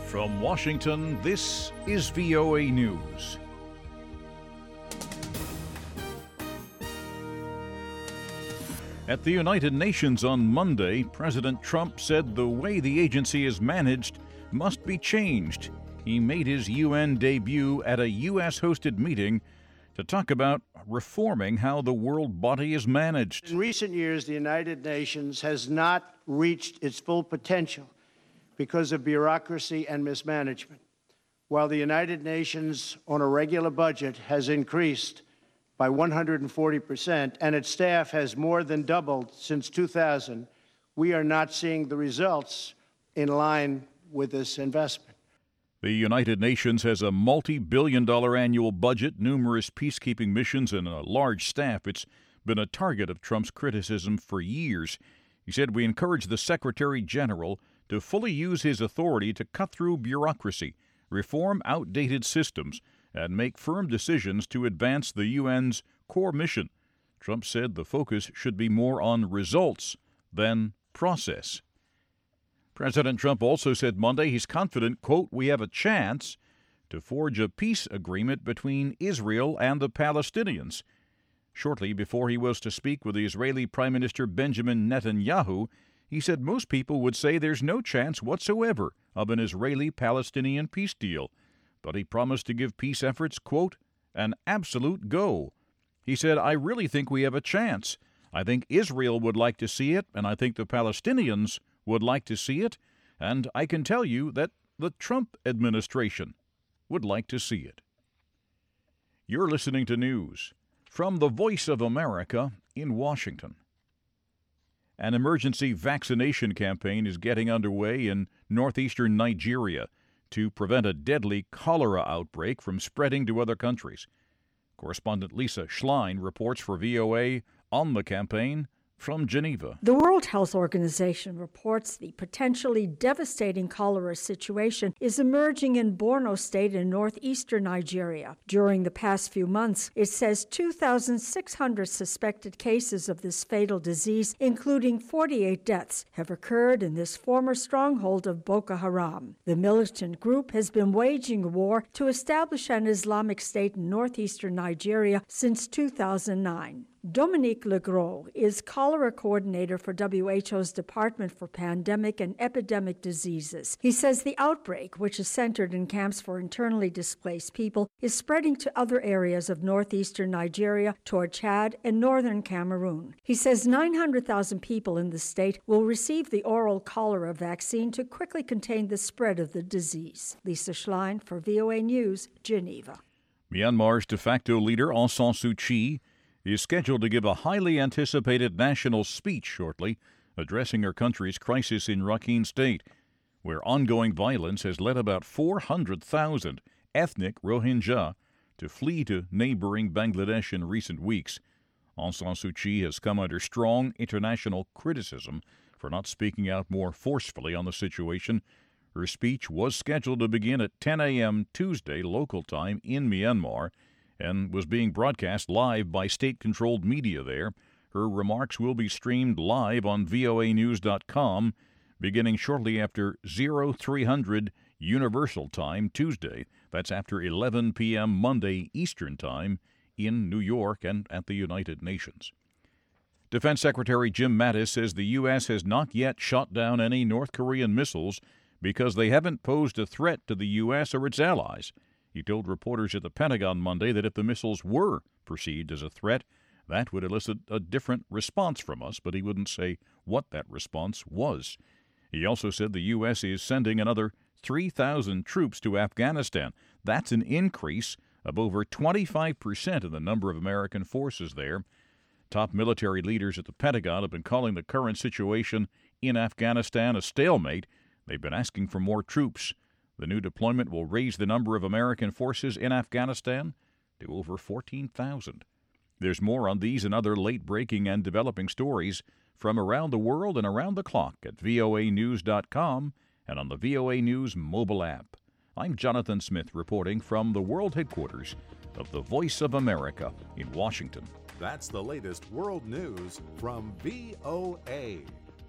From Washington, this is VOA News. At the United Nations on Monday, President Trump said the way the agency is managed must be changed. He made his UN debut at a U.S.-hosted meeting to talk about reforming how the world body is managed. In recent years, the United Nations has not reached its full potential because of bureaucracy and mismanagement. While the United Nations on a regular budget has increased by 140%, and its staff has more than doubled since 2000, we are not seeing the results in line with this investment. The United Nations has a multi-billion-dollar annual budget, numerous peacekeeping missions, and a large staff. It's been a target of Trump's criticism for years. He said, "We encourage the Secretary General to fully use his authority to cut through bureaucracy, reform outdated systems, and make firm decisions to advance the UN's core mission." Trump said the focus should be more on results than process. President Trump also said Monday he's confident, quote, "we have a chance to forge a peace agreement between Israel and the Palestinians." Shortly before he was to speak with the Israeli Prime Minister Benjamin Netanyahu, he said most people would say there's no chance whatsoever of an Israeli-Palestinian peace deal. But he promised to give peace efforts, quote, "an absolute go." He said, "I really think we have a chance. I think Israel would like to see it, and I think the Palestinians would like to see it, and I can tell you that the Trump administration would like to see it." You're listening to news from the Voice of America in Washington. An emergency vaccination campaign is getting underway in northeastern Nigeria to prevent a deadly cholera outbreak from spreading to other countries. Correspondent Lisa Schlein reports for VOA on the campaign from Geneva. The World Health Organization reports the potentially devastating cholera situation is emerging in Borno State in northeastern Nigeria. During the past few months, it says 2,600 suspected cases of this fatal disease, including 48 deaths, have occurred in this former stronghold of Boko Haram. The militant group has been waging a war to establish an Islamic State in northeastern Nigeria since 2009. Dominique Legros is cholera coordinator for WHO's Department for Pandemic and Epidemic Diseases. He says the outbreak, which is centered in camps for internally displaced people, is spreading to other areas of northeastern Nigeria toward Chad and northern Cameroon. He says 900,000 people in the state will receive the oral cholera vaccine to quickly contain the spread of the disease. Lisa Schlein for VOA News, Geneva. Myanmar's de facto leader, Aung San Suu Kyi, is scheduled to give a highly anticipated national speech shortly, addressing her country's crisis in Rakhine State, where ongoing violence has led about 400,000 ethnic Rohingya to flee to neighboring Bangladesh in recent weeks. Aung San Suu Kyi has come under strong international criticism for not speaking out more forcefully on the situation. Her speech was scheduled to begin at 10 a.m. Tuesday local time in Myanmar, and was being broadcast live by state-controlled media there. Her remarks will be streamed live on voanews.com beginning shortly after 0300 Universal Time Tuesday. That's after 11 p.m. Monday Eastern Time in New York and at the United Nations. Defense Secretary Jim Mattis says the U.S. has not yet shot down any North Korean missiles because they haven't posed a threat to the U.S. or its allies. He told reporters at the Pentagon Monday that if the missiles were perceived as a threat, that would elicit a different response from us, but he wouldn't say what that response was. He also said the U.S. is sending another 3,000 troops to Afghanistan. That's an increase of over 25% in the number of American forces there. Top military leaders at the Pentagon have been calling the current situation in Afghanistan a stalemate. They've been asking for more troops. The new deployment will raise the number of American forces in Afghanistan to over 14,000. There's more on these and other late-breaking and developing stories from around the world and around the clock at voanews.com and on the VOA News mobile app. I'm Jonathan Smith reporting from the world headquarters of the Voice of America in Washington. That's the latest world news from VOA.